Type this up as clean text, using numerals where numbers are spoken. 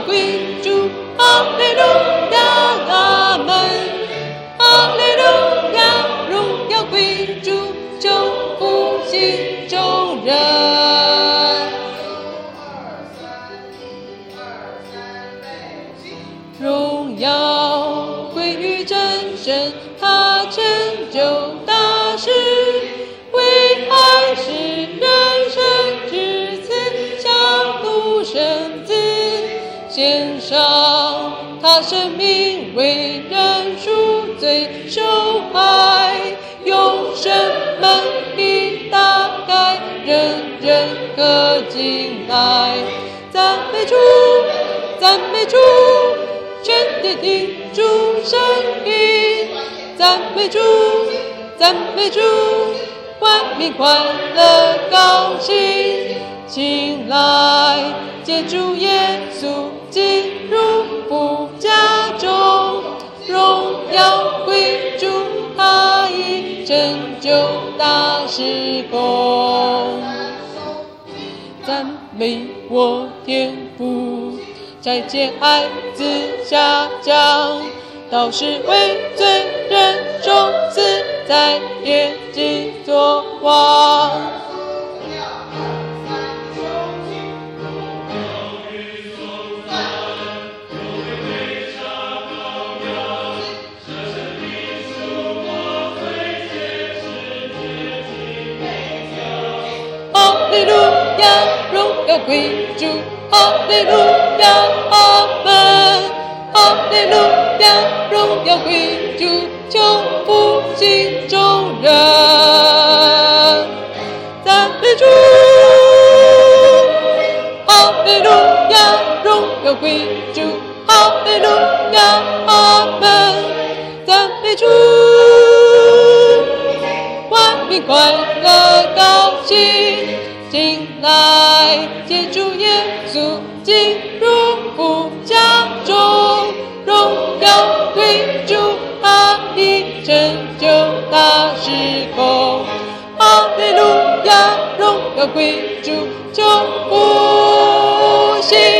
归主，哈利路亚，阿门。哈利路亚，荣耀归主，救赎心中人。荣耀归于真神，他成就大事，为爱世人生之子，降福生子，献上他生命为人赎罪，受害永生门已打开，人人可进来。赞美主，赞美主，全地听主声音，赞美主，赞美主，万民欢乐高兴，请来接主耶稣进入父家中，荣耀归主，他已拯救大事工。赞美我天父，拆解爱子下降，道是为罪人受死，在业基作王。哈利路亚，荣耀归主，哈利路亚，阿门。哈利路亚，荣耀归主，救赎心中人。赞美主，哈利路亚，荣耀归主，哈利路亚，阿门。赞美主，万民欢乐高兴，进来接主耶稣进入父家中，荣耀归主，他已拯救大事工。哈利路亚，荣耀归主，救赎心